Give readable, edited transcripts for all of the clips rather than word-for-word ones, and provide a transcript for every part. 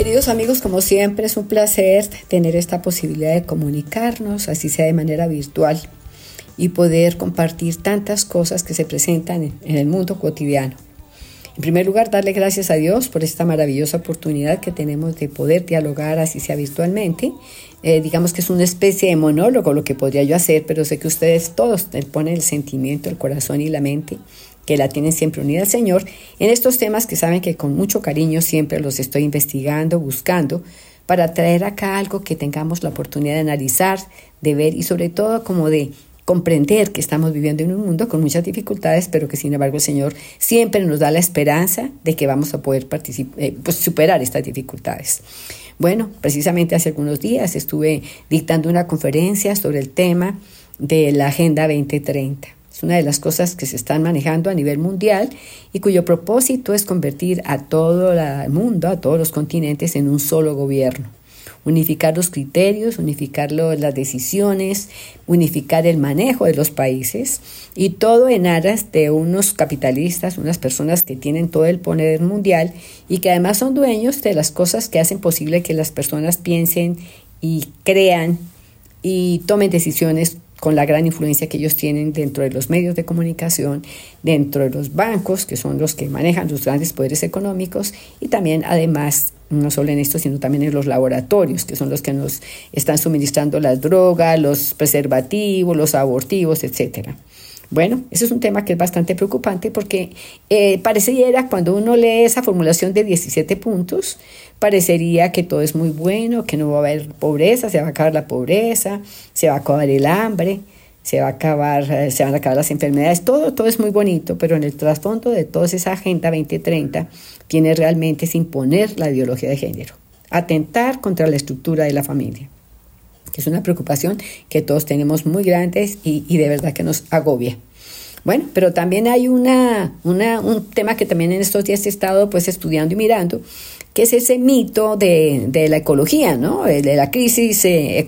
Queridos amigos, como siempre es un placer tener esta posibilidad de comunicarnos, así sea de manera virtual, y poder compartir tantas cosas que se presentan en el mundo cotidiano. En primer lugar, darle gracias a Dios por esta maravillosa oportunidad que tenemos de poder dialogar, así sea virtualmente. Digamos que es una especie de monólogo lo que podría yo hacer, pero sé que ustedes todos ponen el sentimiento, el corazón y la mente, que la tienen siempre unida al Señor, en estos temas que saben que con mucho cariño siempre los estoy investigando, buscando, para traer acá algo que tengamos la oportunidad de analizar, de ver y sobre todo como de comprender que estamos viviendo en un mundo con muchas dificultades, pero que sin embargo el Señor siempre nos da la esperanza de que vamos a poder superar estas dificultades. Bueno, precisamente hace algunos días estuve dictando una conferencia sobre el tema de la Agenda 2030. Es una de las cosas que se están manejando a nivel mundial y cuyo propósito es convertir a todo el mundo, a todos los continentes en un solo gobierno. Unificar los criterios, unificar las decisiones, unificar el manejo de los países y todo en aras de unos capitalistas, unas personas que tienen todo el poder mundial y que además son dueños de las cosas que hacen posible que las personas piensen y crean y tomen decisiones con la gran influencia que ellos tienen dentro de los medios de comunicación, dentro de los bancos, que son los que manejan los grandes poderes económicos, y también, además, no solo en esto, sino también en los laboratorios, que son los que nos están suministrando las drogas, los preservativos, los abortivos, etcétera. Bueno, ese es un tema que es bastante preocupante porque pareciera, cuando uno lee esa formulación de 17 puntos, parecería que todo es muy bueno, que no va a haber pobreza, se va a acabar la pobreza, se va a acabar el hambre, se van a acabar las enfermedades, todo es muy bonito, pero en el trasfondo de toda esa Agenda 2030 tiene realmente es imponer la ideología de género, atentar contra la estructura de la familia, que es una preocupación que todos tenemos muy grandes y de verdad que nos agobia. Bueno, pero también hay un tema que también en estos días he estado estudiando y mirando, que es ese mito de la ecología, ¿no? De la crisis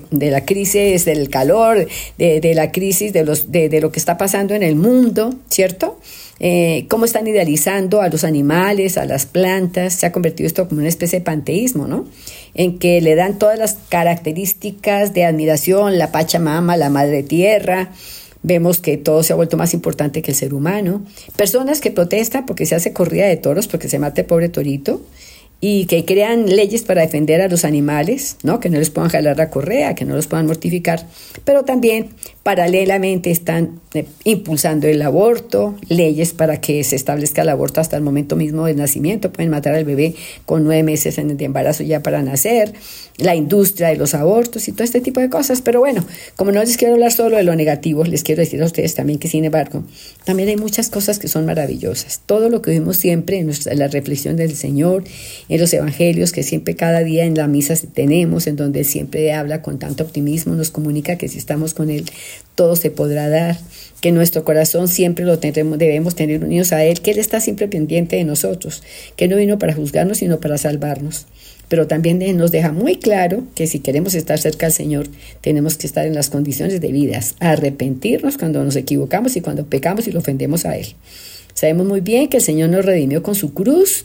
del calor, de la crisis de lo que está pasando en el mundo, ¿cierto? Cómo están idealizando a los animales, a las plantas. Se ha convertido esto como una especie de panteísmo, ¿no? En que le dan todas las características de admiración, la Pachamama, la Madre Tierra. Vemos que todo se ha vuelto más importante que el ser humano. Personas que protestan porque se hace corrida de toros, porque se mata el pobre torito, y que crean leyes para defender a los animales, ¿no? Que no les puedan jalar la correa, que no los puedan mortificar, pero también paralelamente están impulsando el aborto, leyes para que se establezca el aborto hasta el momento mismo del nacimiento, pueden matar al bebé con 9 meses de embarazo ya para nacer, la industria de los abortos y todo este tipo de cosas. Pero bueno, como no les quiero hablar solo de lo negativo, les quiero decir a ustedes también que sin embargo, también hay muchas cosas que son maravillosas. Todo lo que vimos siempre en la reflexión del Señor, en los evangelios que siempre cada día en la misa tenemos, en donde siempre habla con tanto optimismo, nos comunica que si estamos con Él, todo se podrá dar, que nuestro corazón siempre debemos tener unidos a Él, que Él está siempre pendiente de nosotros, que no vino para juzgarnos, sino para salvarnos. Pero también nos deja muy claro que si queremos estar cerca al Señor, tenemos que estar en las condiciones debidas, arrepentirnos cuando nos equivocamos y cuando pecamos y lo ofendemos a Él. Sabemos muy bien que el Señor nos redimió con su cruz.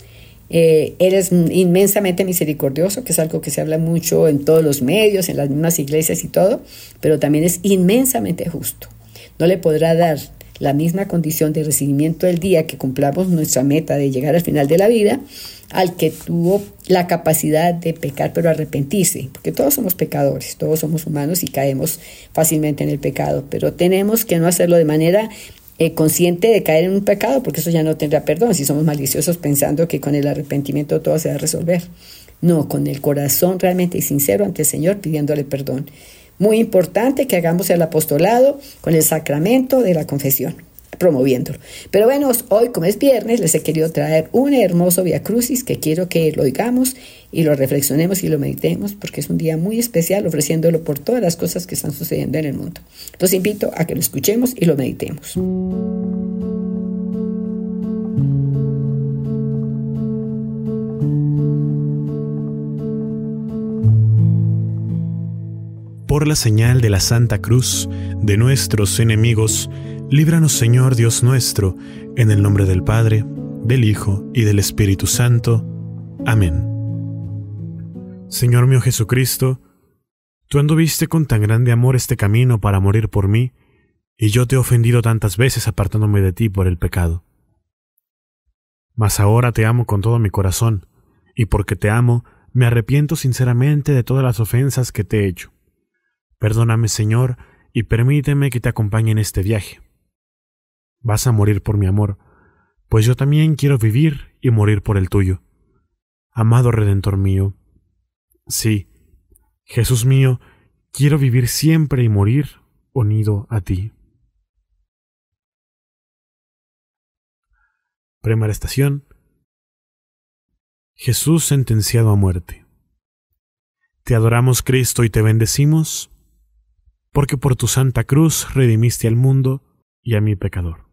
Él es inmensamente misericordioso, que es algo que se habla mucho en todos los medios, en las mismas iglesias y todo, pero también es inmensamente justo. No le podrá dar la misma condición de recibimiento del día que cumplamos nuestra meta de llegar al final de la vida al que tuvo la capacidad de pecar pero arrepentirse, porque todos somos pecadores, todos somos humanos y caemos fácilmente en el pecado, pero tenemos que no hacerlo de manera consciente de caer en un pecado, porque eso ya no tendrá perdón si somos maliciosos pensando que con el arrepentimiento todo se va a resolver. No, con el corazón realmente sincero ante el Señor pidiéndole perdón. Muy importante que hagamos el apostolado con el sacramento de la confesión, promoviéndolo. Pero bueno, hoy como es viernes les he querido traer un hermoso Vía Crucis que quiero que lo oigamos y lo reflexionemos y lo meditemos, porque es un día muy especial ofreciéndolo por todas las cosas que están sucediendo en el mundo. Los invito a que lo escuchemos y lo meditemos. Por la señal de la Santa Cruz de nuestros enemigos, líbranos, Señor Dios nuestro, en el nombre del Padre, del Hijo y del Espíritu Santo. Amén. Señor mío Jesucristo, tú anduviste con tan grande amor este camino para morir por mí, y yo te he ofendido tantas veces apartándome de ti por el pecado. Mas ahora te amo con todo mi corazón, y porque te amo, me arrepiento sinceramente de todas las ofensas que te he hecho. Perdóname, Señor, y permíteme que te acompañe en este viaje. Vas a morir por mi amor, pues yo también quiero vivir y morir por el tuyo. Amado Redentor mío, sí, Jesús mío, quiero vivir siempre y morir unido a ti. Primera estación. Jesús sentenciado a muerte. Te adoramos, Cristo, y te bendecimos, porque por tu santa cruz redimiste al mundo y a mi pecador.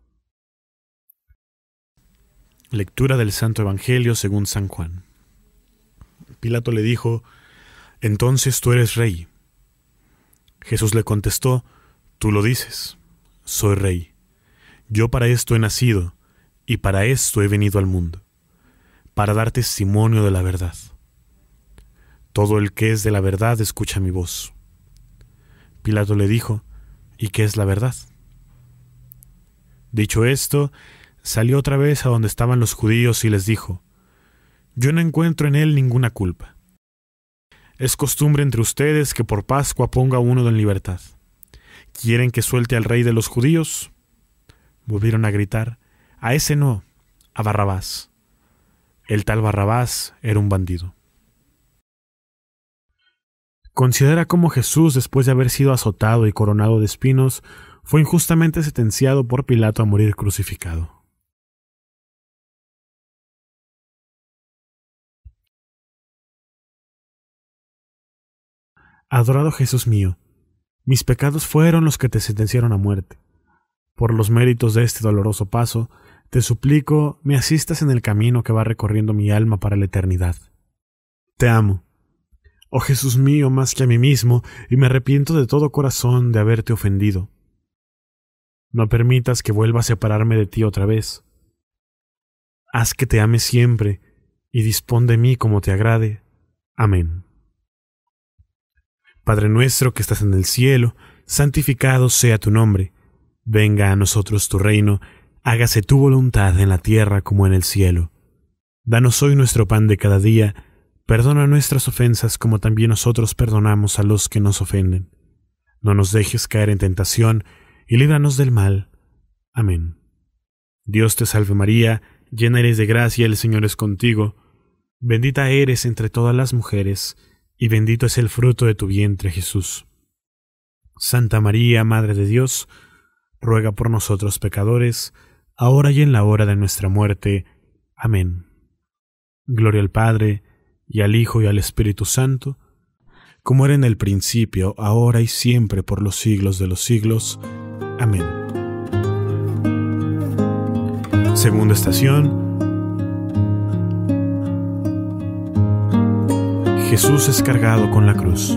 Lectura del Santo Evangelio según San Juan. Pilato le dijo: «Entonces tú eres rey». Jesús le contestó: «Tú lo dices, soy rey. Yo para esto he nacido, y para esto he venido al mundo, para dar testimonio de la verdad. Todo el que es de la verdad escucha mi voz». Pilato le dijo: «¿Y qué es la verdad?». Dicho esto, salió otra vez a donde estaban los judíos y les dijo: «Yo no encuentro en él ninguna culpa. Es costumbre entre ustedes que por Pascua ponga a uno en libertad. ¿Quieren que suelte al rey de los judíos?». Volvieron a gritar: «A ese no, a Barrabás». El tal Barrabás era un bandido. Considera cómo Jesús, después de haber sido azotado y coronado de espinos, fue injustamente sentenciado por Pilato a morir crucificado. Adorado Jesús mío, mis pecados fueron los que te sentenciaron a muerte. Por los méritos de este doloroso paso, te suplico me asistas en el camino que va recorriendo mi alma para la eternidad. Te amo, oh Jesús mío, más que a mí mismo, y me arrepiento de todo corazón de haberte ofendido. No permitas que vuelva a separarme de ti otra vez. Haz que te ame siempre, y dispón de mí como te agrade. Amén. Padre nuestro que estás en el cielo, santificado sea tu nombre. Venga a nosotros tu reino, hágase tu voluntad en la tierra como en el cielo. Danos hoy nuestro pan de cada día, perdona nuestras ofensas como también nosotros perdonamos a los que nos ofenden. No nos dejes caer en tentación, y líbranos del mal. Amén. Dios te salve María, llena eres de gracia, el Señor es contigo. Bendita eres entre todas las mujeres, y bendito es el fruto de tu vientre, Jesús. Santa María, Madre de Dios, ruega por nosotros pecadores, ahora y en la hora de nuestra muerte. Amén. Gloria al Padre, y al Hijo, y al Espíritu Santo, como era en el principio, ahora y siempre, por los siglos de los siglos. Amén. Segunda estación. Jesús es cargado con la cruz.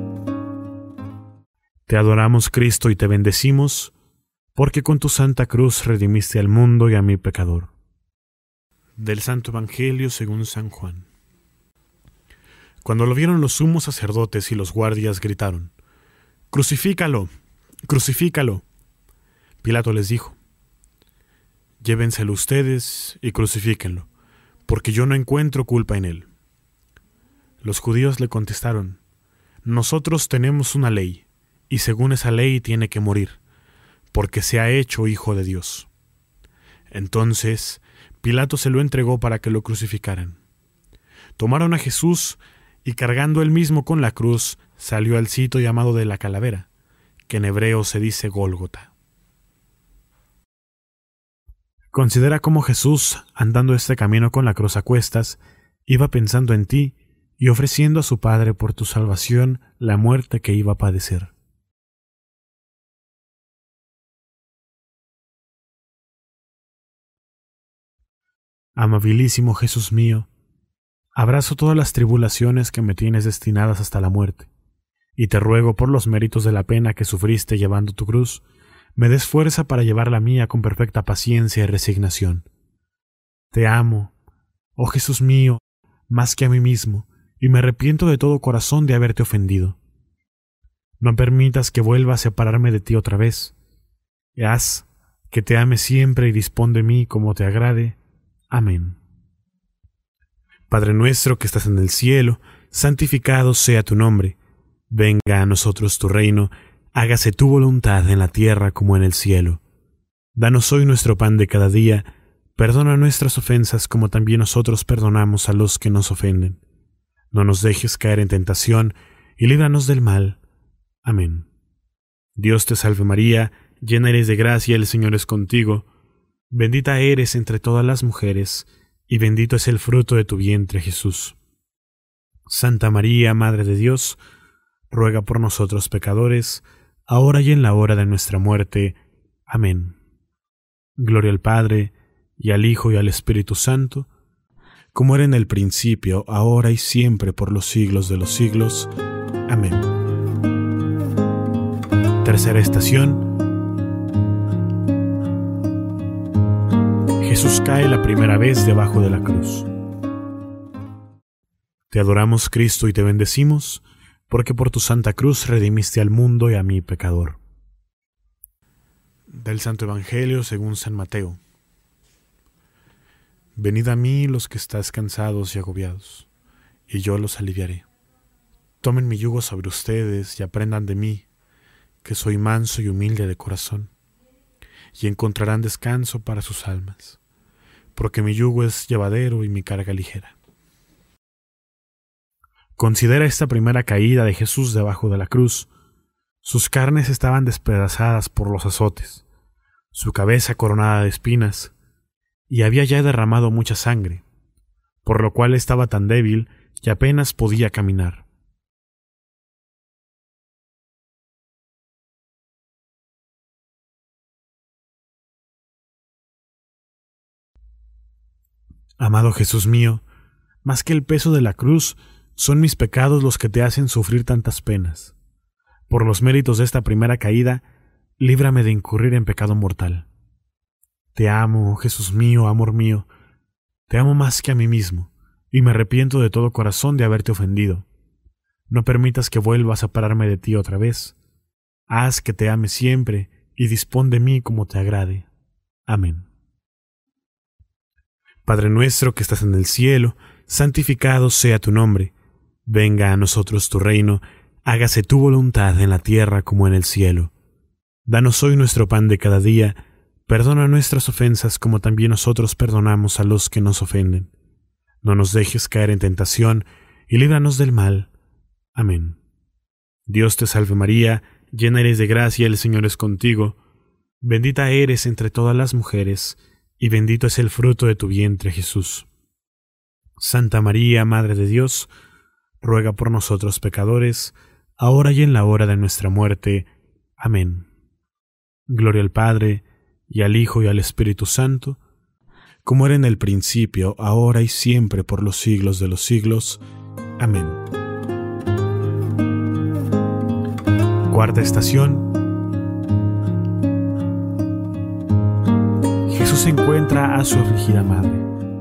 Te adoramos, Cristo, y te bendecimos, porque con tu santa cruz redimiste al mundo y a mi pecador. Del Santo Evangelio según San Juan. Cuando lo vieron los sumos sacerdotes y los guardias gritaron: «¡Crucifícalo! ¡Crucifícalo!». Pilato les dijo: «Llévenselo ustedes y crucifíquenlo, porque yo no encuentro culpa en él». Los judíos le contestaron: «Nosotros tenemos una ley, y según esa ley tiene que morir, porque se ha hecho hijo de Dios». Entonces Pilato se lo entregó para que lo crucificaran. Tomaron a Jesús, y cargando él mismo con la cruz, salió al sitio llamado de la Calavera, que en hebreo se dice Gólgota. Considera cómo Jesús, andando este camino con la cruz a cuestas, iba pensando en ti y ofreciendo a su Padre por tu salvación la muerte que iba a padecer. Amabilísimo Jesús mío, abrazo todas las tribulaciones que me tienes destinadas hasta la muerte, y te ruego por los méritos de la pena que sufriste llevando tu cruz, me des fuerza para llevar la mía con perfecta paciencia y resignación. Te amo, oh Jesús mío, más que a mí mismo, y me arrepiento de todo corazón de haberte ofendido. No permitas que vuelva a separarme de ti otra vez. Haz que te ame siempre y dispón de mí como te agrade. Amén. Padre nuestro que estás en el cielo, santificado sea tu nombre. Venga a nosotros tu reino, hágase tu voluntad en la tierra como en el cielo. Danos hoy nuestro pan de cada día, perdona nuestras ofensas como también nosotros perdonamos a los que nos ofenden. No nos dejes caer en tentación, y líbranos del mal. Amén. Dios te salve María, llena eres de gracia, el Señor es contigo. Bendita eres entre todas las mujeres, y bendito es el fruto de tu vientre, Jesús. Santa María, Madre de Dios, ruega por nosotros pecadores, ahora y en la hora de nuestra muerte. Amén. Gloria al Padre, y al Hijo, y al Espíritu Santo, como era en el principio, ahora y siempre, por los siglos de los siglos. Amén. Tercera estación. Jesús cae la primera vez debajo de la cruz. Te adoramos, Cristo, y te bendecimos, porque por tu santa cruz redimiste al mundo y a mí, pecador. Del Santo Evangelio según San Mateo. Venid a mí los que estáis cansados y agobiados, y yo los aliviaré. Tomen mi yugo sobre ustedes y aprendan de mí, que soy manso y humilde de corazón, y encontrarán descanso para sus almas, porque mi yugo es llevadero y mi carga ligera. Considera esta primera caída de Jesús debajo de la cruz. Sus carnes estaban despedazadas por los azotes, su cabeza coronada de espinas, y había ya derramado mucha sangre, por lo cual estaba tan débil que apenas podía caminar. Amado Jesús mío, más que el peso de la cruz, son mis pecados los que te hacen sufrir tantas penas. Por los méritos de esta primera caída, líbrame de incurrir en pecado mortal. Te amo, Jesús mío, amor mío, te amo más que a mí mismo, y me arrepiento de todo corazón de haberte ofendido. No permitas que vuelva a separarme de ti otra vez. Haz que te ame siempre, y dispón de mí como te agrade. Amén. Padre nuestro que estás en el cielo, santificado sea tu nombre. Venga a nosotros tu reino, hágase tu voluntad en la tierra como en el cielo. Danos hoy nuestro pan de cada día, perdona nuestras ofensas como también nosotros perdonamos a los que nos ofenden. No nos dejes caer en tentación, y líbranos del mal. Amén. Dios te salve María, llena eres de gracia, el Señor es contigo. Bendita eres entre todas las mujeres, y bendito es el fruto de tu vientre, Jesús. Santa María, Madre de Dios, ruega por nosotros pecadores, ahora y en la hora de nuestra muerte. Amén. Gloria al Padre, y al Hijo, y al Espíritu Santo, como era en el principio, ahora y siempre, por los siglos de los siglos. Amén. Cuarta estación. Jesús encuentra a su afligida madre.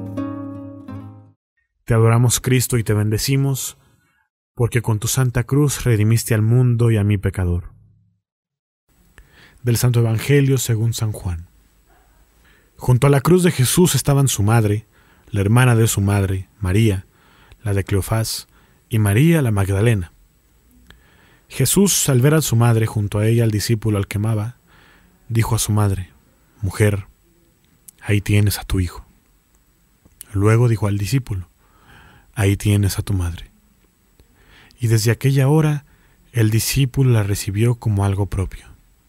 Te adoramos, Cristo, y te bendecimos, porque con tu santa cruz redimiste al mundo y a mí, pecador. Del Santo Evangelio según San Juan. Junto a la cruz de Jesús estaban su madre, la hermana de su madre, María, la de Cleofás, y María la Magdalena. Jesús, al ver a su madre junto a ella al discípulo al que amaba, dijo a su madre: «Mujer, ahí tienes a tu hijo». Luego dijo al discípulo: «Ahí tienes a tu madre». Y desde aquella hora el discípulo la recibió como algo propio.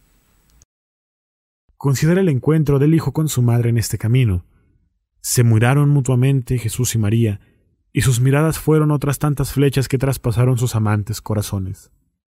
Considera el encuentro del hijo con su madre en este camino. Se miraron mutuamente Jesús y María, y sus miradas fueron otras tantas flechas que traspasaron sus amantes corazones.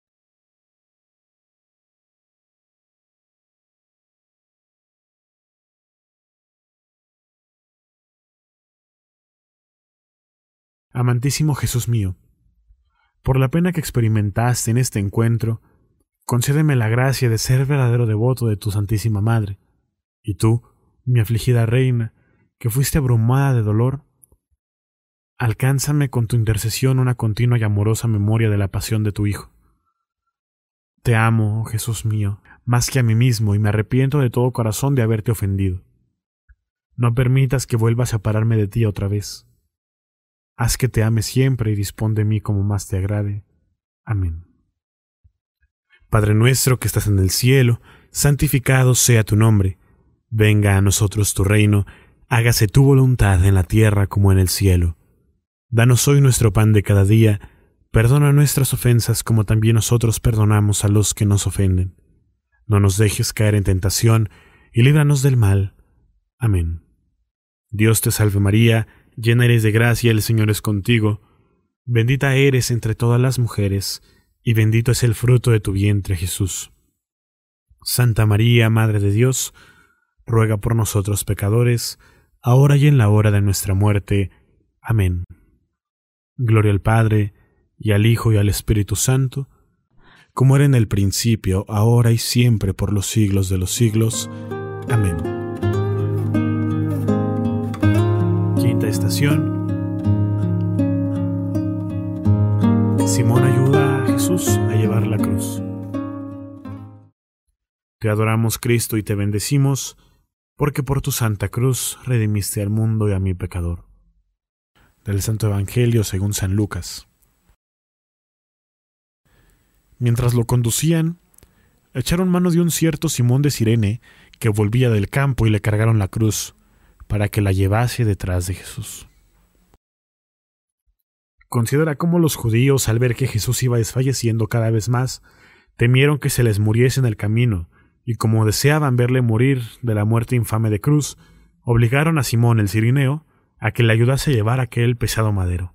Amantísimo Jesús mío, por la pena que experimentaste en este encuentro, concédeme la gracia de ser verdadero devoto de tu Santísima Madre, y tú, mi afligida reina, que fuiste abrumada de dolor, alcánzame con tu intercesión una continua y amorosa memoria de la pasión de tu Hijo. Te amo, oh Jesús mío, más que a mí mismo, y me arrepiento de todo corazón de haberte ofendido. No permitas que vuelva a separarme de ti otra vez. Haz que te ame siempre y dispón de mí como más te agrade. Amén. Padre nuestro que estás en el cielo, santificado sea tu nombre. Venga a nosotros tu reino, hágase tu voluntad en la tierra como en el cielo. Danos hoy nuestro pan de cada día, perdona nuestras ofensas como también nosotros perdonamos a los que nos ofenden. No nos dejes caer en tentación y líbranos del mal. Amén. Dios te salve María, llena eres de gracia, el Señor es contigo. Bendita eres entre todas las mujeres, y bendito es el fruto de tu vientre, Jesús. Santa María, Madre de Dios, ruega por nosotros pecadores, ahora y en la hora de nuestra muerte. Amén. Gloria al Padre, y al Hijo, y al Espíritu Santo, como era en el principio, ahora y siempre, por los siglos de los siglos. Amén. Quinta estación. Simón ayuda a Jesús a llevar la cruz. Te adoramos, Cristo, y te bendecimos, porque por tu santa cruz redimiste al mundo y a mi pecador. Del Santo Evangelio según San Lucas. Mientras lo conducían, echaron mano de un cierto Simón de Cirene, que volvía del campo, y le cargaron la cruz, para que la llevase detrás de Jesús. Considera cómo los judíos, al ver que Jesús iba desfalleciendo cada vez más, temieron que se les muriese en el camino, y como deseaban verle morir de la muerte infame de cruz, obligaron a Simón el cirineo a que le ayudase a llevar aquel pesado madero.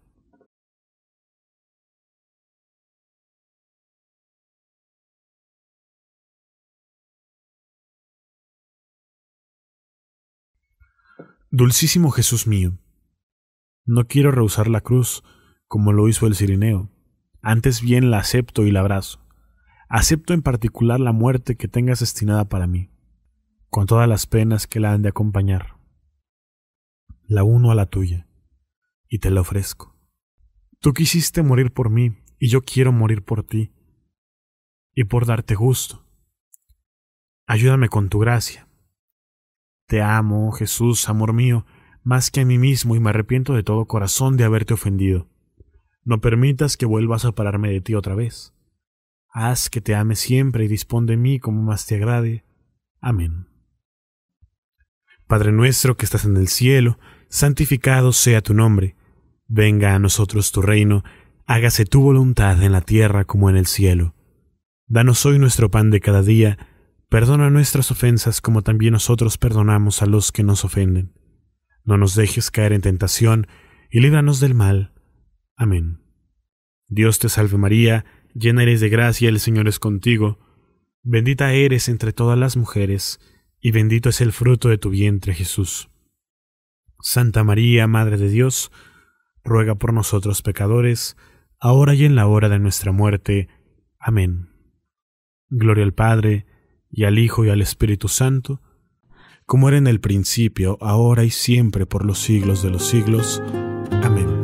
Dulcísimo Jesús mío, no quiero rehusar la cruz como lo hizo el cirineo, antes bien la acepto y la abrazo. Acepto en particular la muerte que tengas destinada para mí, con todas las penas que la han de acompañar. La uno a la tuya, y te la ofrezco. Tú quisiste morir por mí, y yo quiero morir por ti, y por darte gusto. Ayúdame con tu gracia. Te amo, oh Jesús, amor mío, más que a mí mismo, y me arrepiento de todo corazón de haberte ofendido. No permitas que vuelvas a separarme de ti otra vez. Haz que te ame siempre y dispón de mí como más te agrade. Amén. Padre nuestro que estás en el cielo, santificado sea tu nombre. Venga a nosotros tu reino, hágase tu voluntad en la tierra como en el cielo. Danos hoy nuestro pan de cada día, perdona nuestras ofensas como también nosotros perdonamos a los que nos ofenden. No nos dejes caer en tentación y líbranos del mal. Amén. Dios te salve María, llena eres de gracia, el Señor es contigo. Bendita eres entre todas las mujeres, y bendito es el fruto de tu vientre, Jesús. Santa María, Madre de Dios, ruega por nosotros pecadores, ahora y en la hora de nuestra muerte. Amén. Gloria al Padre, y al Hijo, y al Espíritu Santo, como era en el principio, ahora y siempre, por los siglos de los siglos. Amén.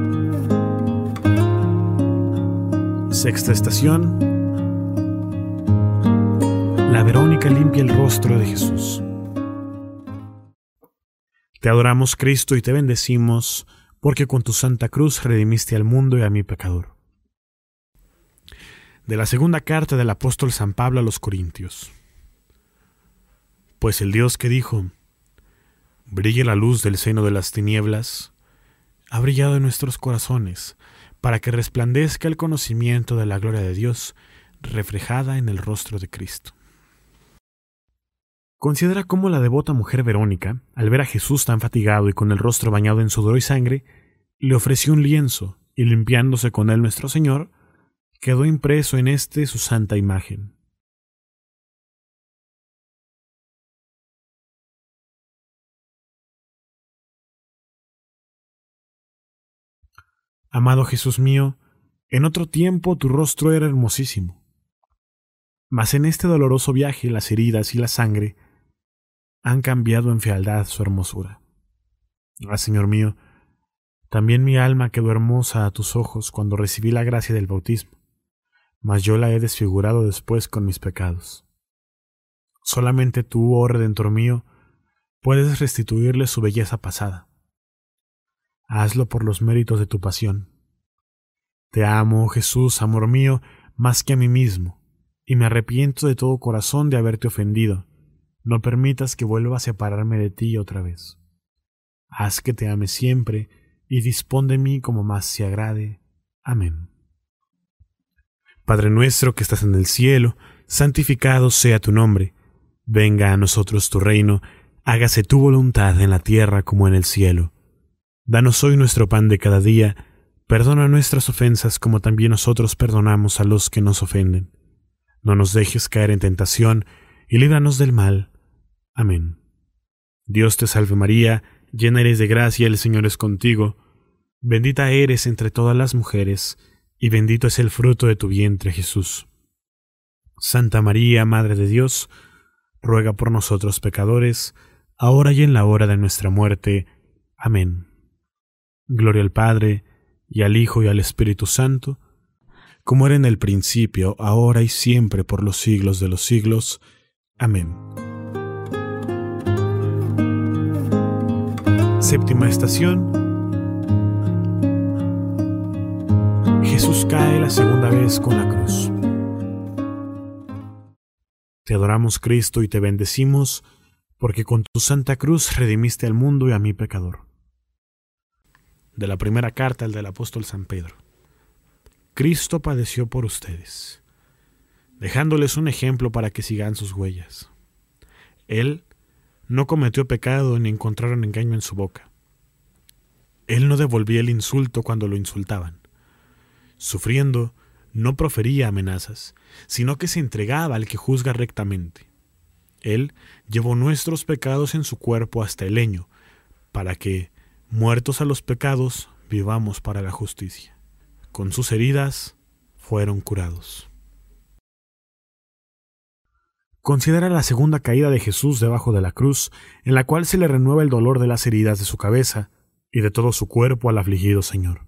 Sexta estación. La Verónica limpia el rostro de Jesús. Te adoramos, Cristo, y te bendecimos, porque con tu santa cruz redimiste al mundo y a mi pecador. De la segunda carta del apóstol San Pablo a los Corintios. Pues el Dios que dijo, brille la luz del seno de las tinieblas, ha brillado en nuestros corazones, para que resplandezca el conocimiento de la gloria de Dios, reflejada en el rostro de Cristo. Considera cómo la devota mujer Verónica, al ver a Jesús tan fatigado y con el rostro bañado en sudor y sangre, le ofreció un lienzo, y limpiándose con él nuestro Señor, quedó impreso en éste su santa imagen. Amado Jesús mío, en otro tiempo tu rostro era hermosísimo, mas en este doloroso viaje las heridas y la sangre han cambiado en fealdad su hermosura. Ah, Señor mío, También mi alma quedó hermosa a tus ojos cuando recibí la gracia del bautismo, mas yo la he desfigurado después con mis pecados. Solamente tú, oh Redentor mío, puedes restituirle su belleza pasada. Hazlo por los méritos de tu pasión. Te amo, oh Jesús, amor mío, más que a mí mismo, y me arrepiento de todo corazón de haberte ofendido. No permitas que vuelva a separarme de ti otra vez. Haz que te ame siempre, y dispón de mí como más te agrade. Amén. Padre nuestro que estás en el cielo, santificado sea tu nombre. Venga a nosotros tu reino, hágase tu voluntad en la tierra como en el cielo. Danos hoy nuestro pan de cada día, perdona nuestras ofensas como también nosotros perdonamos a los que nos ofenden. No nos dejes caer en tentación, y líbranos del mal. Amén. Dios te salve María, llena eres de gracia, el Señor es contigo. Bendita eres entre todas las mujeres, y bendito es el fruto de tu vientre, Jesús. Santa María, Madre de Dios, ruega por nosotros pecadores, ahora y en la hora de nuestra muerte. Amén. Gloria al Padre, y al Hijo, y al Espíritu Santo, como era en el principio, ahora y siempre, por los siglos de los siglos. Amén. Séptima estación. Jesús cae la segunda vez con la cruz. Te adoramos, Cristo, y te bendecimos, porque con tu santa cruz redimiste al mundo y a mi pecador. De la primera carta del apóstol San Pedro. Cristo padeció por ustedes, dejándoles un ejemplo para que sigan sus huellas. Él no cometió pecado ni encontraron engaño en su boca. Él no devolvía el insulto cuando lo insultaban. Sufriendo, no profería amenazas, sino que se entregaba al que juzga rectamente. Él llevó nuestros pecados en su cuerpo hasta el leño, para que, muertos a los pecados, vivamos para la justicia. Con sus heridas fueron curados. Considera la segunda caída de Jesús debajo de la cruz, en la cual se le renueva el dolor de las heridas de su cabeza y de todo su cuerpo al afligido Señor.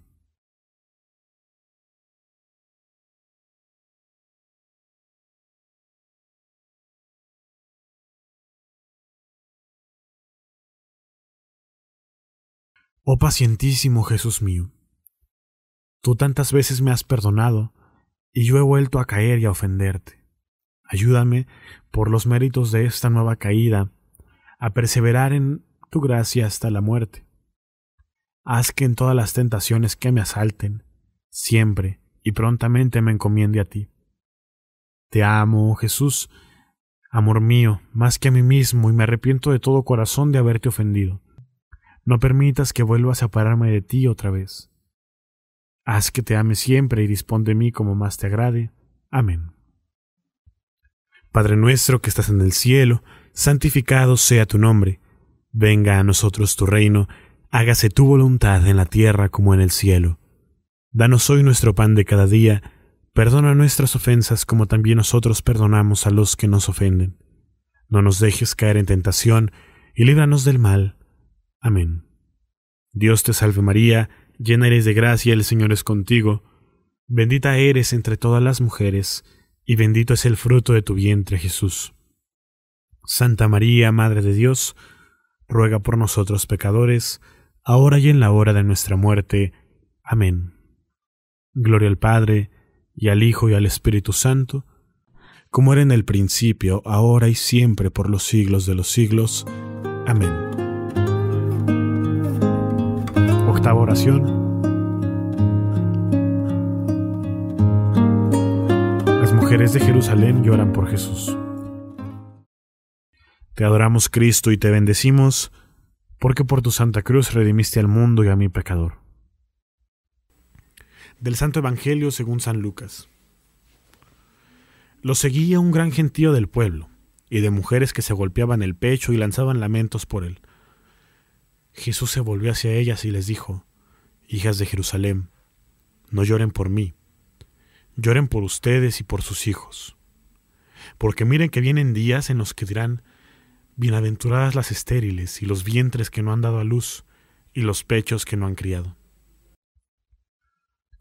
Oh pacientísimo Jesús mío, tú tantas veces me has perdonado, y yo he vuelto a caer y a ofenderte. Ayúdame, por los méritos de esta nueva caída, a perseverar en tu gracia hasta la muerte. Haz que en todas las tentaciones que me asalten, siempre y prontamente me encomiende a ti. Te amo, oh Jesús, amor mío, más que a mí mismo, y me arrepiento de todo corazón de haberte ofendido. No permitas que vuelva a separarme de ti otra vez. Haz que te ame siempre y dispón de mí como más te agrade. Amén. Padre nuestro que estás en el cielo, santificado sea tu nombre. Venga a nosotros tu reino, hágase tu voluntad en la tierra como en el cielo. Danos hoy nuestro pan de cada día, perdona nuestras ofensas como también nosotros perdonamos a los que nos ofenden. No nos dejes caer en tentación, y líbranos del mal. Amén. Dios te salve María, llena eres de gracia, el Señor es contigo. Bendita eres entre todas las mujeres, y bendito es el fruto de tu vientre, Jesús. Santa María, Madre de Dios, ruega por nosotros pecadores, ahora y en la hora de nuestra muerte. Amén. Gloria al Padre, y al Hijo, y al Espíritu Santo, como era en el principio, ahora y siempre, por los siglos de los siglos. Amén. Octava oración. Las mujeres de Jerusalén lloran por Jesús. Te adoramos, Cristo, y te bendecimos, porque por tu santa cruz redimiste al mundo y a mi pecador. Del Santo Evangelio según San Lucas. Lo seguía un gran gentío del pueblo, y de mujeres que se golpeaban el pecho y lanzaban lamentos por él. Jesús se volvió hacia ellas y les dijo: Hijas de Jerusalén, no lloren por mí, lloren por ustedes y por sus hijos. Porque miren que vienen días en los que dirán: bienaventuradas las estériles y los vientres que no han dado a luz y los pechos que no han criado.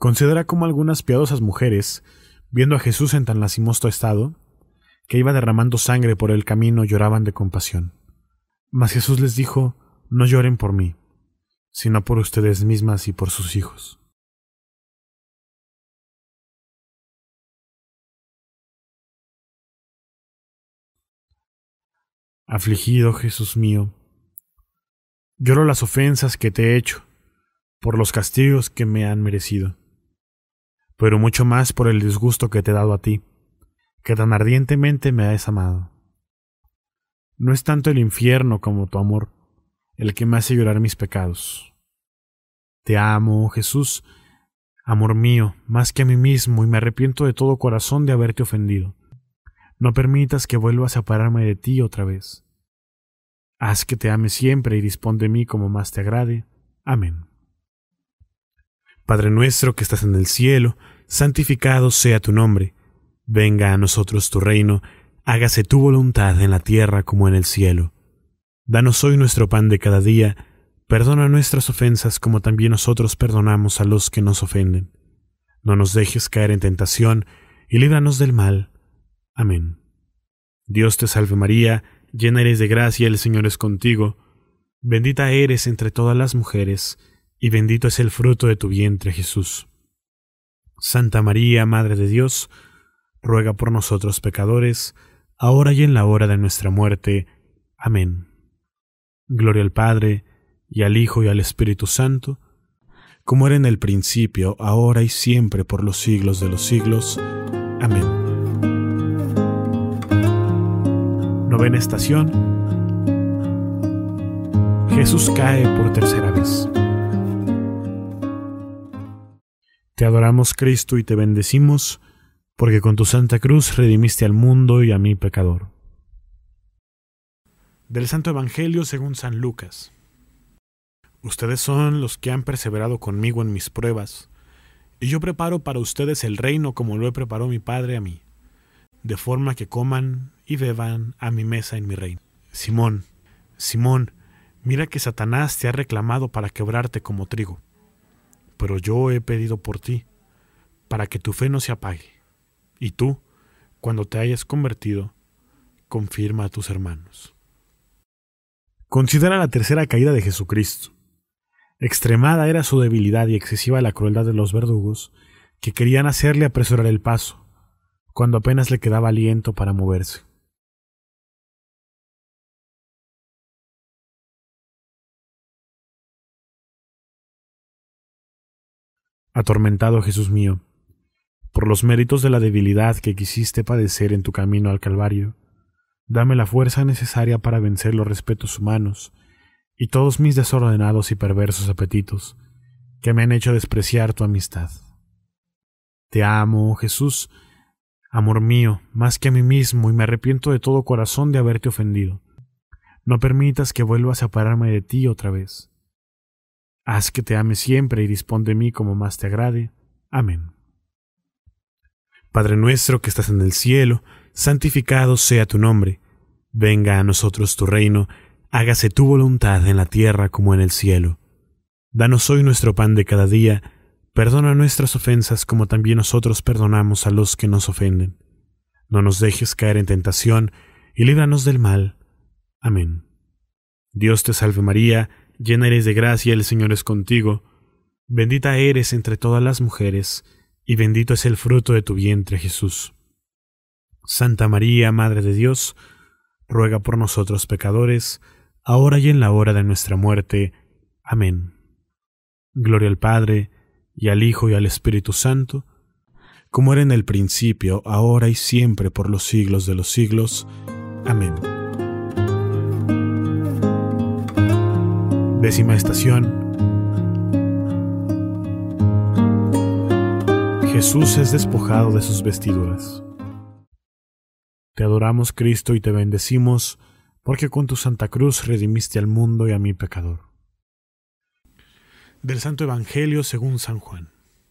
Considera cómo algunas piadosas mujeres, viendo a Jesús en tan lastimoso estado, que iba derramando sangre por el camino, lloraban de compasión. Mas Jesús les dijo: no lloren por mí, sino por ustedes mismas y por sus hijos. Afligido, Jesús mío, lloro las ofensas que te he hecho, por los castigos que me han merecido, pero mucho más por el disgusto que te he dado a ti, que tan ardientemente me has amado. No es tanto el infierno como tu amor el que me hace llorar mis pecados. Te amo, oh Jesús, amor mío, más que a mí mismo, y me arrepiento de todo corazón de haberte ofendido. No permitas que vuelva a separarme de ti otra vez. Haz que te ame siempre y dispón de mí como más te agrade. Amén. Padre nuestro que estás en el cielo, santificado sea tu nombre. Venga a nosotros tu reino, hágase tu voluntad en la tierra como en el cielo. Danos hoy nuestro pan de cada día, perdona nuestras ofensas como también nosotros perdonamos a los que nos ofenden. No nos dejes caer en tentación, y líbranos del mal. Amén. Dios te salve María, llena eres de gracia, el Señor es contigo. Bendita eres entre todas las mujeres, y bendito es el fruto de tu vientre, Jesús. Santa María, Madre de Dios, ruega por nosotros pecadores, ahora y en la hora de nuestra muerte. Amén. Gloria al Padre, y al Hijo, y al Espíritu Santo, como era en el principio, ahora y siempre, por los siglos de los siglos. Amén. Novena estación. Jesús cae por tercera vez. Te adoramos, Cristo, y te bendecimos, porque con tu santa cruz redimiste al mundo y a mí pecador. Del Santo Evangelio según San Lucas. Ustedes son los que han perseverado conmigo en mis pruebas, y yo preparo para ustedes el reino como lo preparó mi Padre a mí, de forma que coman y beban a mi mesa en mi reino. Simón, Simón, mira que Satanás te ha reclamado para quebrarte como trigo, pero yo he pedido por ti, para que tu fe no se apague, y tú, cuando te hayas convertido, confirma a tus hermanos. Considera la tercera caída de Jesucristo. Extremada era su debilidad y excesiva la crueldad de los verdugos, que querían hacerle apresurar el paso, cuando apenas le quedaba aliento para moverse. Atormentado Jesús mío, por los méritos de la debilidad que quisiste padecer en tu camino al Calvario, dame la fuerza necesaria para vencer los respetos humanos y todos mis desordenados y perversos apetitos, que me han hecho despreciar tu amistad. Te amo, oh Jesús, amor mío, más que a mí mismo, y me arrepiento de todo corazón de haberte ofendido. No permitas que vuelva a separarme de ti otra vez. Haz que te ame siempre y dispón de mí como más te agrade. Amén. Padre nuestro que estás en el cielo, santificado sea tu nombre. Venga a nosotros tu reino, hágase tu voluntad en la tierra como en el cielo. Danos hoy nuestro pan de cada día, perdona nuestras ofensas como también nosotros perdonamos a los que nos ofenden. No nos dejes caer en tentación, y líbranos del mal. Amén. Dios te salve María, llena eres de gracia, el Señor es contigo. Bendita eres entre todas las mujeres, y bendito es el fruto de tu vientre, Jesús. Santa María, Madre de Dios, ruega por nosotros pecadores, ahora y en la hora de nuestra muerte. Amén. Gloria al Padre, y al Hijo, y al Espíritu Santo, como era en el principio, ahora y siempre, por los siglos de los siglos. Amén. Décima estación. Jesús es despojado de sus vestiduras. Te adoramos, Cristo, y te bendecimos, porque con tu santa cruz redimiste al mundo y a mi pecador. Del Santo Evangelio según San Juan.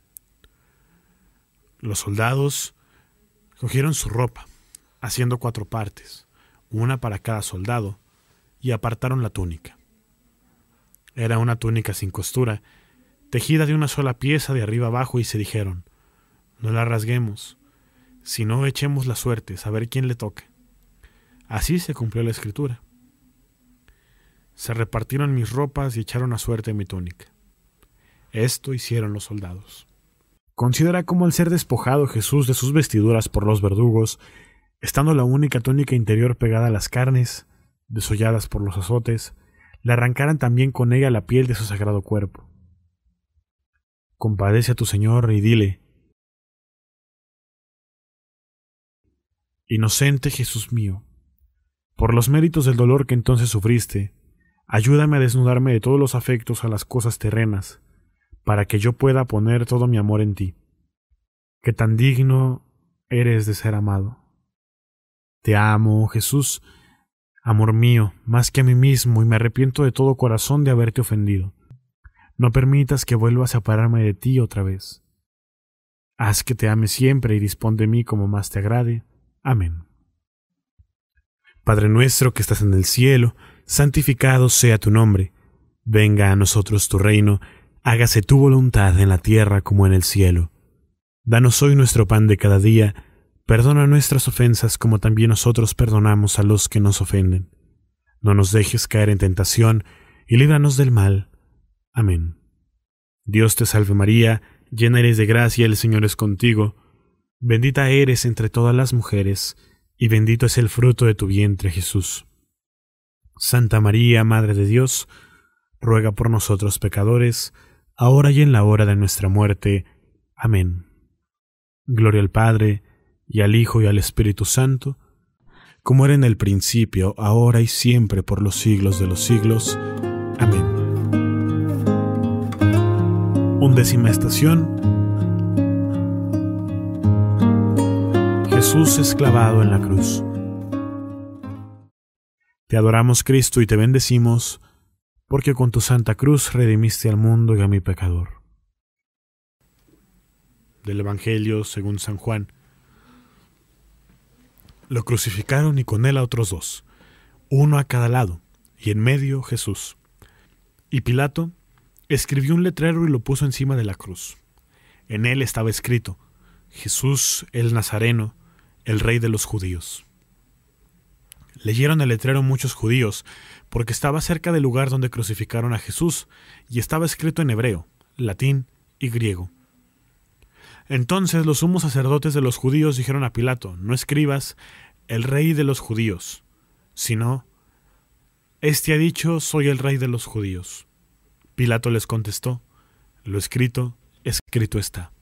Los soldados cogieron su ropa, haciendo 4 partes, una para cada soldado, y apartaron la túnica. Era una túnica sin costura, tejida de una sola pieza de arriba abajo, y se dijeron: no la rasguemos, sino echemos la suerte, a ver quién le toque. Así se cumplió la escritura. Se repartieron mis ropas y echaron a suerte mi túnica. Esto hicieron los soldados. Considera cómo, al ser despojado Jesús de sus vestiduras por los verdugos, estando la única túnica interior pegada a las carnes, desolladas por los azotes, le arrancaran también con ella la piel de su sagrado cuerpo. Compadece a tu Señor y dile: inocente Jesús mío, por los méritos del dolor que entonces sufriste, ayúdame a desnudarme de todos los afectos a las cosas terrenas, para que yo pueda poner todo mi amor en ti, que tan digno eres de ser amado. Te amo, Jesús, amor mío, más que a mí mismo, y me arrepiento de todo corazón de haberte ofendido. No permitas que vuelva a separarme de ti otra vez. Haz que te ame siempre y dispón de mí como más te agrade. Amén. Padre nuestro que estás en el cielo, santificado sea tu nombre. Venga a nosotros tu reino. Hágase tu voluntad en la tierra como en el cielo. Danos hoy nuestro pan de cada día. Perdona nuestras ofensas como también nosotros perdonamos a los que nos ofenden. No nos dejes caer en tentación y líbranos del mal. Amén. Dios te salve María, llena eres de gracia, el Señor es contigo. Bendita eres entre todas las mujeres, y bendito es el fruto de tu vientre, Jesús. Santa María, Madre de Dios, ruega por nosotros pecadores, ahora y en la hora de nuestra muerte. Amén. Gloria al Padre, y al Hijo, y al Espíritu Santo, como era en el principio, ahora y siempre, por los siglos de los siglos. Amén. 11ª estación. Jesús es clavado en la cruz. Te adoramos, Cristo, y te bendecimos, porque con tu santa cruz redimiste al mundo y a mi pecador. Del Evangelio según San Juan. Lo crucificaron y con él a otros dos, uno a cada lado, y en medio Jesús. Y Pilato escribió un letrero y lo puso encima de la cruz. En él estaba escrito: Jesús el Nazareno, el Rey de los judíos. Leyeron el letrero muchos judíos, porque estaba cerca del lugar donde crucificaron a Jesús, y estaba escrito en hebreo, latín y griego. Entonces los sumos sacerdotes de los judíos dijeron a Pilato: no escribas el Rey de los judíos, sino: este ha dicho, soy el Rey de los judíos. Pilato les contestó: lo escrito, escrito está.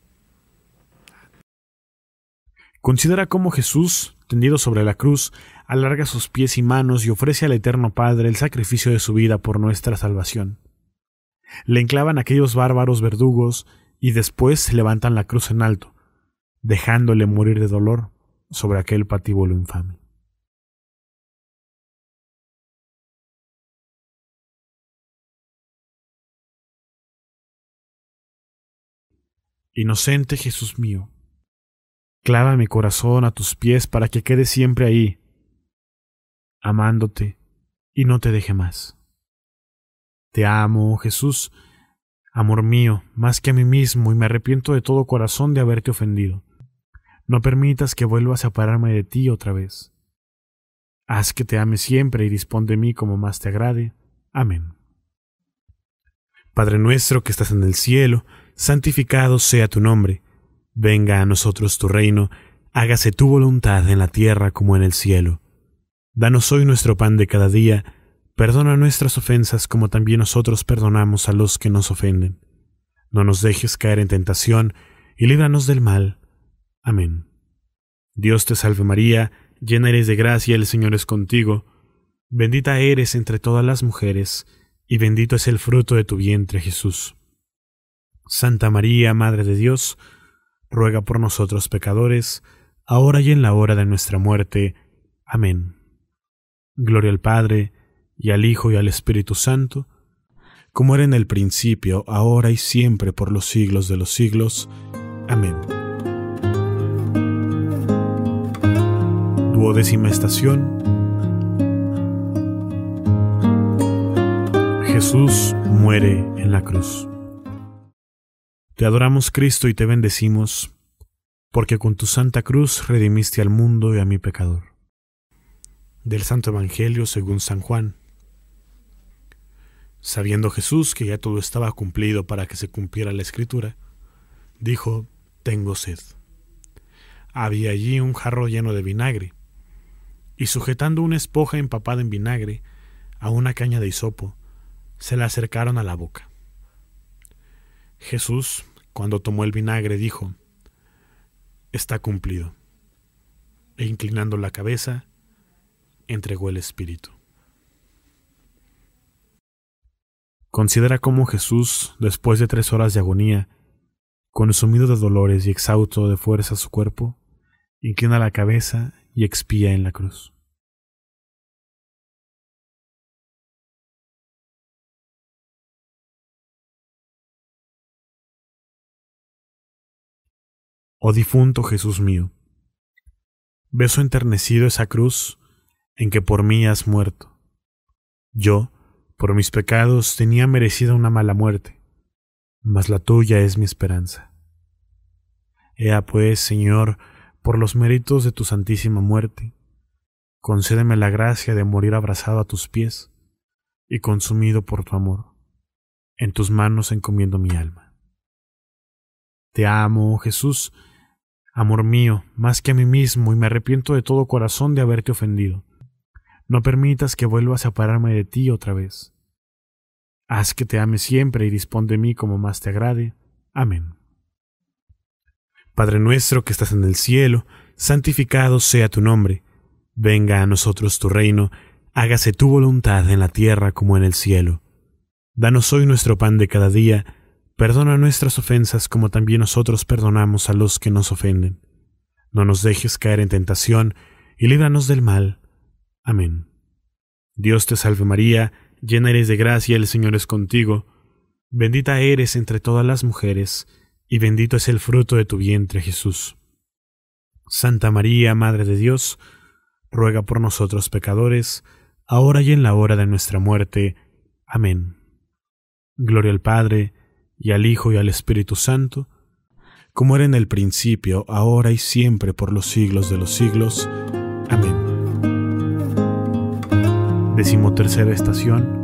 Considera cómo Jesús, tendido sobre la cruz, alarga sus pies y manos y ofrece al Eterno Padre el sacrificio de su vida por nuestra salvación. Le enclavan aquellos bárbaros verdugos y después levantan la cruz en alto, dejándole morir de dolor sobre aquel patíbulo infame. Inocente Jesús mío, clava mi corazón a tus pies para que quede siempre ahí, amándote y no te deje más. Te amo, Jesús, amor mío, más que a mí mismo, y me arrepiento de todo corazón de haberte ofendido. No permitas que vuelva a separarme de ti otra vez. Haz que te ame siempre y dispón de mí como más te agrade. Amén. Padre nuestro que estás en el cielo, santificado sea tu nombre. Venga a nosotros tu reino, hágase tu voluntad en la tierra como en el cielo. Danos hoy nuestro pan de cada día, perdona nuestras ofensas como también nosotros perdonamos a los que nos ofenden. No nos dejes caer en tentación y líbranos del mal. Amén. Dios te salve María, llena eres de gracia, el Señor es contigo. Bendita eres entre todas las mujeres, y bendito es el fruto de tu vientre, Jesús. Santa María, Madre de Dios, ruega por nosotros pecadores, ahora y en la hora de nuestra muerte. Amén. Gloria al Padre, y al Hijo, y al Espíritu Santo, como era en el principio, ahora y siempre, por los siglos de los siglos. Amén. 12ª estación. Jesús muere en la cruz. Te adoramos, Cristo, y te bendecimos, porque con tu santa cruz redimiste al mundo y a mi pecador. Del Santo Evangelio según San Juan. Sabiendo Jesús que ya todo estaba cumplido para que se cumpliera la Escritura, dijo: «Tengo sed». Había allí un jarro lleno de vinagre, y sujetando una esponja empapada en vinagre a una caña de hisopo, se la acercaron a la boca. Jesús, cuando tomó el vinagre, dijo: «Está cumplido», e inclinando la cabeza, entregó el espíritu. Considera cómo Jesús, después de 3 horas de agonía, consumido de dolores y exhausto de fuerza su cuerpo, inclina la cabeza y expía en la cruz. Oh difunto Jesús mío, beso enternecido esa cruz en que por mí has muerto. Yo, por mis pecados, tenía merecida una mala muerte, mas la tuya es mi esperanza. Ea pues, Señor, por los méritos de tu santísima muerte, concédeme la gracia de morir abrazado a tus pies y consumido por tu amor. En tus manos encomiendo mi alma. Te amo, oh Jesús, amor mío, más que a mí mismo, y me arrepiento de todo corazón de haberte ofendido. No permitas que vuelva a separarme de ti otra vez. Haz que te ame siempre y dispón de mí como más te agrade. Amén. Padre nuestro que estás en el cielo, santificado sea tu nombre. Venga a nosotros tu reino, hágase tu voluntad en la tierra como en el cielo. Danos hoy nuestro pan de cada día, perdona nuestras ofensas como también nosotros perdonamos a los que nos ofenden. No nos dejes caer en tentación y líbranos del mal. Amén. Dios te salve María, llena eres de gracia, el Señor es contigo. Bendita eres entre todas las mujeres, y bendito es el fruto de tu vientre, Jesús. Santa María, Madre de Dios, ruega por nosotros pecadores, ahora y en la hora de nuestra muerte. Amén. Gloria al Padre, y al Hijo, y al Espíritu Santo, como era en el principio, ahora y siempre, por los siglos de los siglos. Amén. 13ª estación.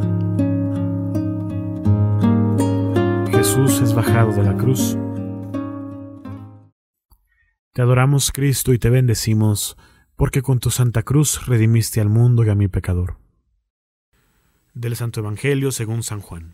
Jesús es bajado de la cruz. Te adoramos, Cristo, y te bendecimos, porque con tu santa cruz redimiste al mundo y a mi pecador. Del Santo Evangelio según San Juan.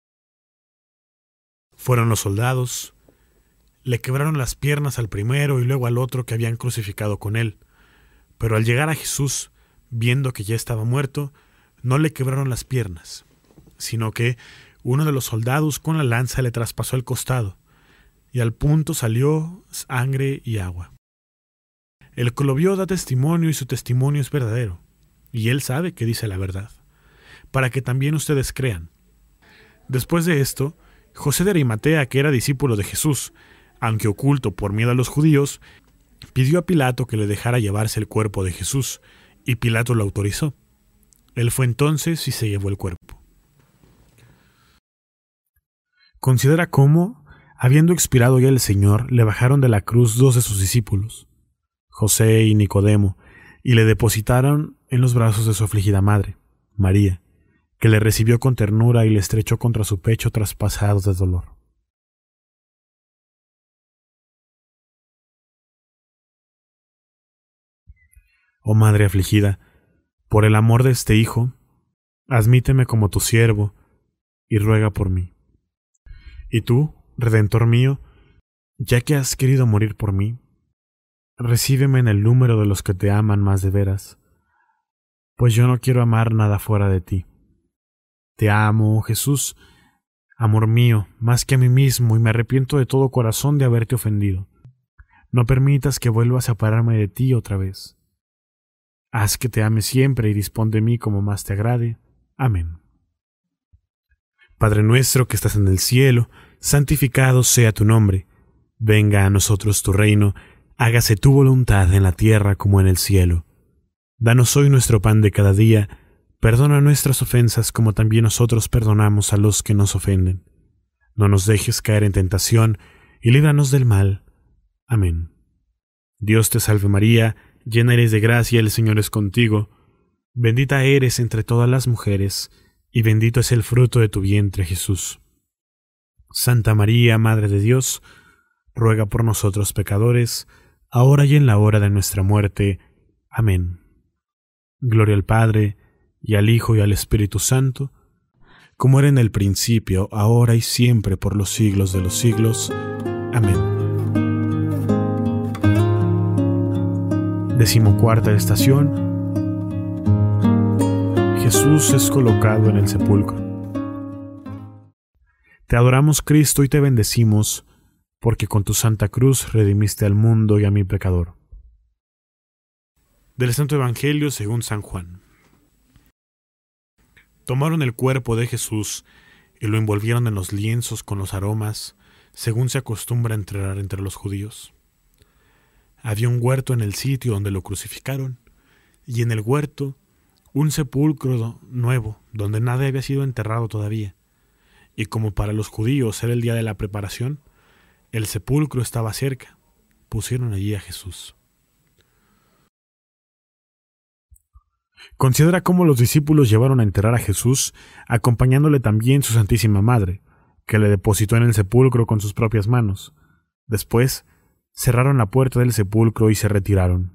Fueron los soldados, le quebraron las piernas al primero y luego al otro que habían crucificado con él, pero al llegar a Jesús, viendo que ya estaba muerto, no le quebraron las piernas, sino que uno de los soldados con la lanza le traspasó el costado, y al punto salió sangre y agua. El que lo vio da testimonio, y su testimonio es verdadero, y él sabe que dice la verdad, para que también ustedes crean. Después de esto, José de Arimatea, que era discípulo de Jesús, aunque oculto por miedo a los judíos, pidió a Pilato que le dejara llevarse el cuerpo de Jesús, y Pilato lo autorizó. Él fue entonces y se llevó el cuerpo. Considera cómo, habiendo expirado ya el Señor, le bajaron de la cruz 2 de sus discípulos, José y Nicodemo, y le depositaron en los brazos de su afligida madre, María, que le recibió con ternura y le estrechó contra su pecho traspasado de dolor. Oh Madre afligida, por el amor de este Hijo, admíteme como tu siervo y ruega por mí. Y tú, Redentor mío, ya que has querido morir por mí, recíbeme en el número de los que te aman más de veras, pues yo no quiero amar nada fuera de ti. Te amo, oh Jesús, amor mío, más que a mí mismo, y me arrepiento de todo corazón de haberte ofendido. No permitas que vuelva a separarme de ti otra vez. Haz que te ame siempre y dispón de mí como más te agrade. Amén. Padre nuestro que estás en el cielo, santificado sea tu nombre. Venga a nosotros tu reino, hágase tu voluntad en la tierra como en el cielo. Danos hoy nuestro pan de cada día, perdona nuestras ofensas como también nosotros perdonamos a los que nos ofenden. No nos dejes caer en tentación, y líbranos del mal. Amén. Dios te salve María, llena eres de gracia, el Señor es contigo. Bendita eres entre todas las mujeres, y bendito es el fruto de tu vientre, Jesús. Santa María, Madre de Dios, ruega por nosotros pecadores, ahora y en la hora de nuestra muerte. Amén. Gloria al Padre, y al Hijo, y al Espíritu Santo, como era en el principio, ahora y siempre, por los siglos de los siglos. Amén. 14ª estación. Jesús es colocado en el sepulcro. Te adoramos, Cristo, y te bendecimos, porque con tu santa cruz redimiste al mundo y a mi pecador. Del Santo Evangelio según San Juan. Tomaron el cuerpo de Jesús y lo envolvieron en los lienzos con los aromas, según se acostumbra a entregar entre los judíos. Había un huerto en el sitio donde lo crucificaron, y en el huerto un sepulcro nuevo, donde nadie había sido enterrado todavía. Y como para los judíos era el día de la preparación, el sepulcro estaba cerca. Pusieron allí a Jesús. Considera cómo los discípulos llevaron a enterrar a Jesús, acompañándole también su Santísima Madre, que le depositó en el sepulcro con sus propias manos. Después, cerraron la puerta del sepulcro y se retiraron.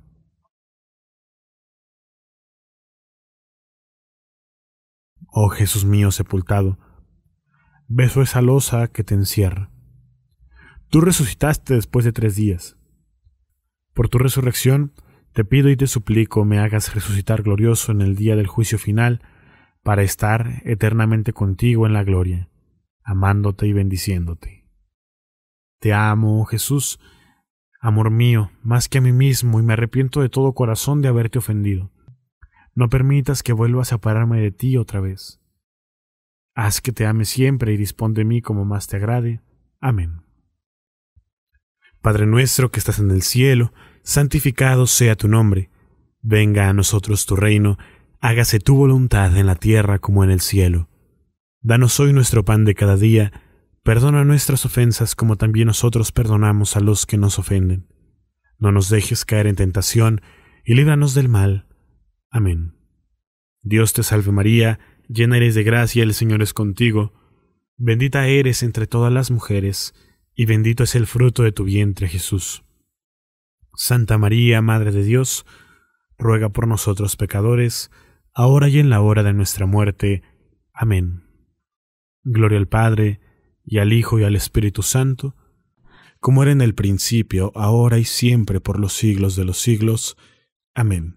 Oh Jesús mío sepultado, beso esa losa que te encierra. Tú resucitaste después de 3 días. Por tu resurrección, te pido y te suplico me hagas resucitar glorioso en el día del juicio final, para estar eternamente contigo en la gloria, amándote y bendiciéndote. Te amo, oh Jesús, amor mío, más que a mí mismo, y me arrepiento de todo corazón de haberte ofendido. No permitas que vuelva a separarme de ti otra vez. Haz que te ame siempre y dispón de mí como más te agrade. Amén. Padre nuestro que estás en el cielo, santificado sea tu nombre. Venga a nosotros tu reino, hágase tu voluntad en la tierra como en el cielo. Danos hoy nuestro pan de cada día, perdona nuestras ofensas como también nosotros perdonamos a los que nos ofenden. No nos dejes caer en tentación, y líbranos del mal. Amén. Dios te salve María, llena eres de gracia, el Señor es contigo. Bendita eres entre todas las mujeres, y bendito es el fruto de tu vientre, Jesús. Santa María, Madre de Dios, ruega por nosotros pecadores, ahora y en la hora de nuestra muerte. Amén. Gloria al Padre, y al Hijo, y al Espíritu Santo, como era en el principio, ahora y siempre, por los siglos de los siglos. Amén.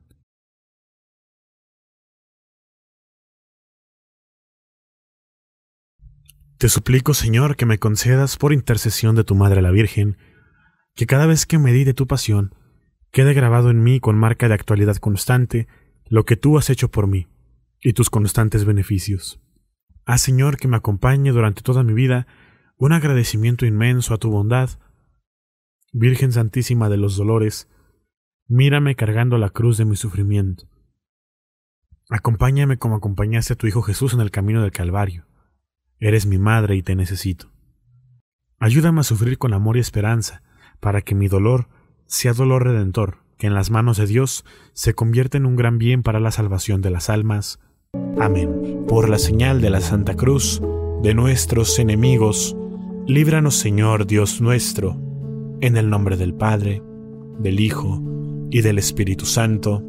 Te suplico, Señor, que me concedas por intercesión de tu Madre la Virgen, que cada vez que medite tu pasión, quede grabado en mí con marca de actualidad constante lo que tú has hecho por mí y tus constantes beneficios. Haz, Señor, que me acompañe durante toda mi vida un agradecimiento inmenso a tu bondad. Virgen Santísima de los Dolores, mírame cargando la cruz de mi sufrimiento. Acompáñame como acompañaste a tu Hijo Jesús en el camino del Calvario. Eres mi madre y te necesito. Ayúdame a sufrir con amor y esperanza, para que mi dolor sea dolor redentor, que en las manos de Dios se convierta en un gran bien para la salvación de las almas. Amén. Por la señal de la Santa Cruz de nuestros enemigos, líbranos, Señor Dios nuestro, en el nombre del Padre, del Hijo y del Espíritu Santo.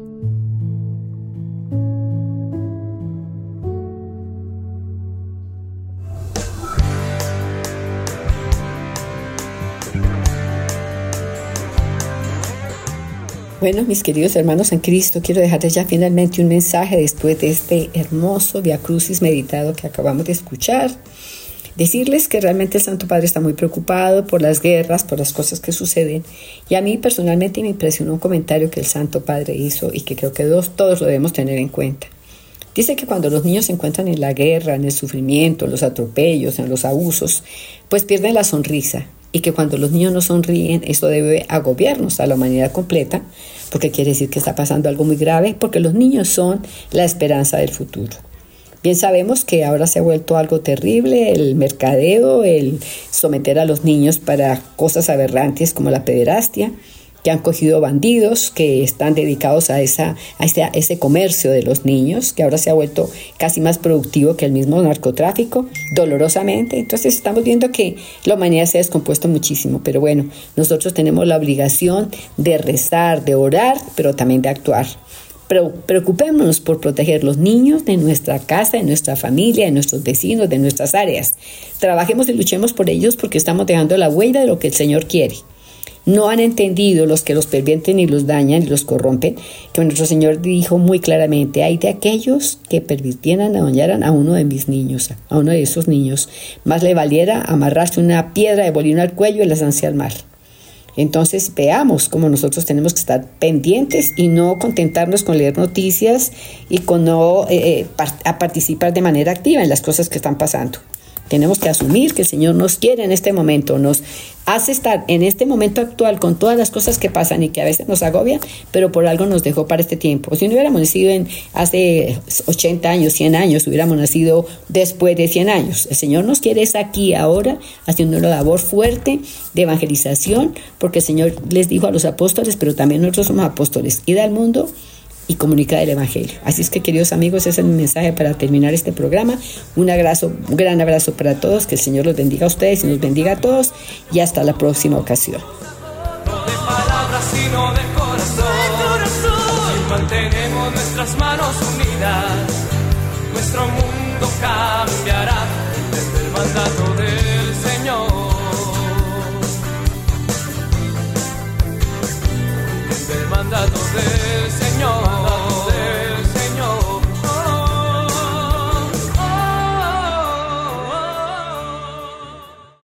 Bueno, mis queridos hermanos en Cristo, quiero dejarles ya finalmente un mensaje después de este hermoso Via Crucis meditado que acabamos de escuchar. Decirles que realmente el Santo Padre está muy preocupado por las guerras, por las cosas que suceden. Y a mí personalmente me impresionó un comentario que el Santo Padre hizo y que creo que todos lo debemos tener en cuenta. Dice que cuando los niños se encuentran en la guerra, en el sufrimiento, en los atropellos, en los abusos, pues pierden la sonrisa. Y que cuando los niños no sonríen, eso debe agobiarnos a la humanidad completa, porque quiere decir que está pasando algo muy grave, porque los niños son la esperanza del futuro. Bien sabemos que ahora se ha vuelto algo terrible el mercadeo, el someter a los niños para cosas aberrantes como la pederastia, que han cogido bandidos que están dedicados a ese comercio de los niños, que ahora se ha vuelto casi más productivo que el mismo narcotráfico, dolorosamente. Entonces estamos viendo que la humanidad se ha descompuesto muchísimo, pero bueno, nosotros tenemos la obligación de rezar, de orar, pero también de actuar. Pero preocupémonos por proteger los niños de nuestra casa, de nuestra familia, de nuestros vecinos, de nuestras áreas. Trabajemos y luchemos por ellos porque estamos dejando la huella de lo que el Señor quiere. No han entendido los que los pervierten y los dañan y los corrompen, que nuestro Señor dijo muy claramente: hay de aquellos que pervirtieran o dañaran a uno de mis niños, a uno de esos niños. Más le valiera amarrarse una piedra de molino al cuello y la lanzarse al mar. Entonces veamos cómo nosotros tenemos que estar pendientes y no contentarnos con leer noticias y con no participar de manera activa en las cosas que están pasando. Tenemos que asumir que el Señor nos quiere en este momento, nos hace estar en este momento actual con todas las cosas que pasan y que a veces nos agobian, pero por algo nos dejó para este tiempo. Si no hubiéramos nacido hace 80 años, 100 años, hubiéramos nacido después de 100 años. El Señor nos quiere es aquí, ahora, haciendo una labor fuerte de evangelización, porque el Señor les dijo a los apóstoles, pero también nosotros somos apóstoles: id al mundo y comunicar el Evangelio. Así es que, queridos amigos, ese es mi mensaje para terminar este programa. Un gran abrazo para todos, que el Señor los bendiga a ustedes y nos bendiga a todos, y hasta la próxima ocasión. No de palabras, sino de corazón. Si mantenemos nuestras manos unidas, nuestro mundo cambiará desde el mandato de